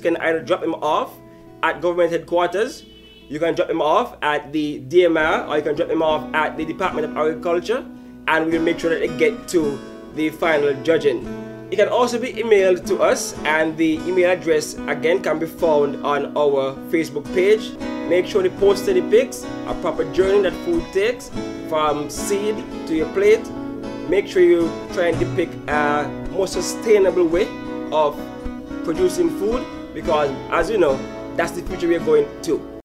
you can either drop them off at government headquarters, you can drop them off at the DMR, or you can drop them off at the Department of Agriculture, and we will make sure that they get to the final judging. It can also be emailed to us, and the email address again can be found on our Facebook page. Make sure the posted the pics, a proper journey that food takes from seed to your plate. Make sure you try and depict a more sustainable way of producing food, because as you know, that's the future we're going to.